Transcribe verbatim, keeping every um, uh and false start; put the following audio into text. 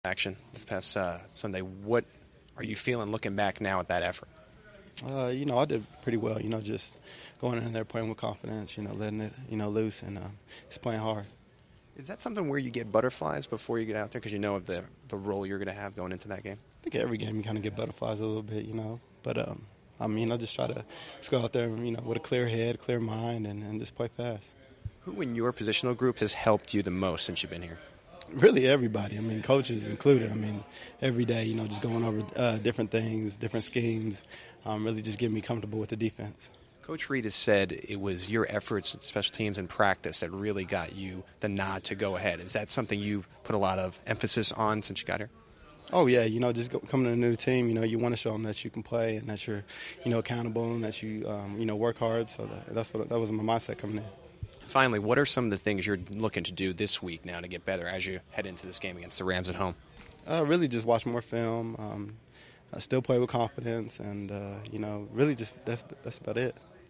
Action this past uh, Sunday. What are you feeling looking back now at that effort? Uh, you know, I did pretty well. You know, just going in there playing with confidence. You know, letting it you know loose and uh, just playing hard. Is that something where you get butterflies before you get out there because you know of the the role you're going to have going into that game? I think every game you kind of get butterflies a little bit. You know, but um, I mean, I just try to just go out there, you know, with a clear head, clear mind, and, and just play fast. Who in your positional group has helped you the most since you've been here? Really everybody. I mean, coaches included. I mean, every day, you know, just going over uh, different things, different schemes, um, really just getting me comfortable with the defense. Coach Reed has said it was your efforts at special teams and practice that really got you the nod to go ahead. Is that something you put a lot of emphasis on since you got here? Oh, yeah, you know, just go, coming to a new team, you know, you want to show them that you can play and that you're, you know, accountable and that you, um, you know, work hard. So that, that's what that was my mindset coming in. Finally, what are some of the things you're looking to do this week now to get better as you head into this game against the Rams at home? Uh, really just watch more film, um, uh, still play with confidence, and, uh, you know, really just that's, that's about it.